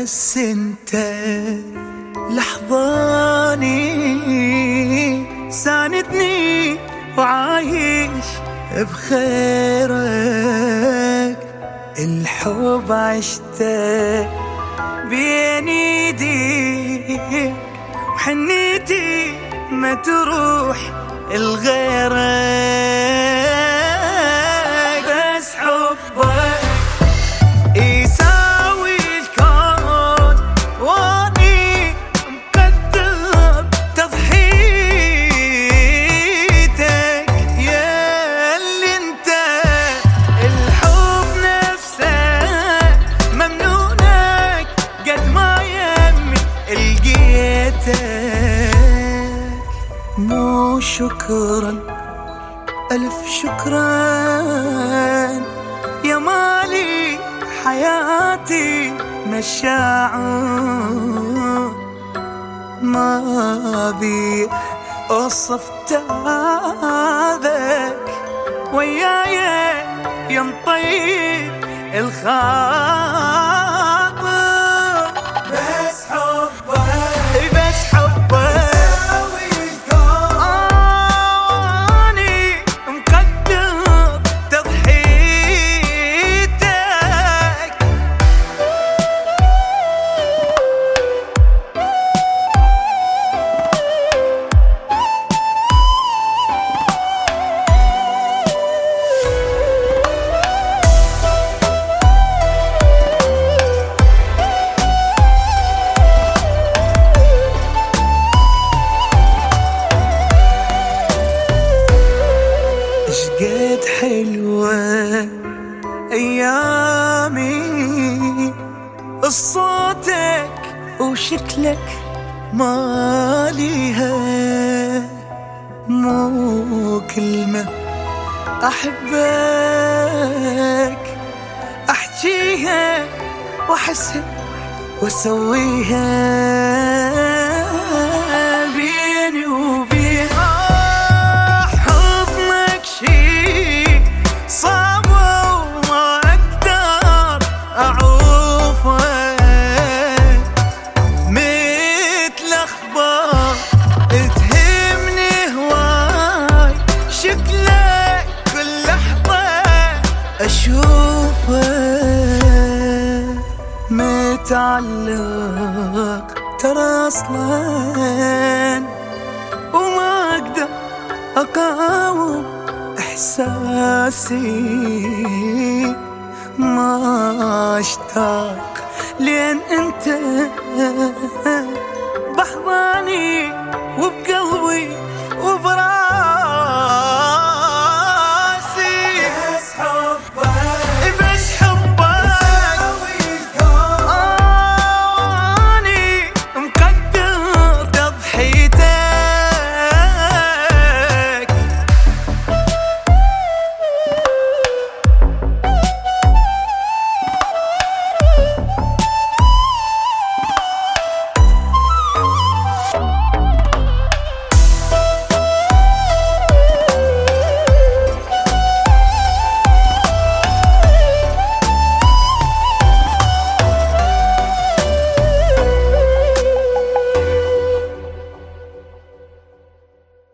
بس انت لحظاني ساندني وعايش بخيرك. الحب عشته بين ايديك وحنيتي ما تروح الغيرك. بس حبك يساوي الكون واني مقدر تضحيتك. يا اللي انت الحب نفسه ممنونك قد ما يمي لقيتك. مو شكرا ألف شكرا يا مالي حياتي مشاعر. ما بي أوصف تعبك وياي يا مطيب الخاطر. بس حبك بس حبك قد حلوة أيامي صوتك وشكلك ما ليها مو كلمة أحبك أحجيها وأحسها وأسويها بيني وبينك. صعب وما أقدر أعوفه متلخبط تهمني هواي شكلك كل لحظة أشوفه متعلق ترى أصلاً وما أقدر أقاوم إحساسي. ما أشتاق لين أنت بحضاني وبقلبي وبراسي.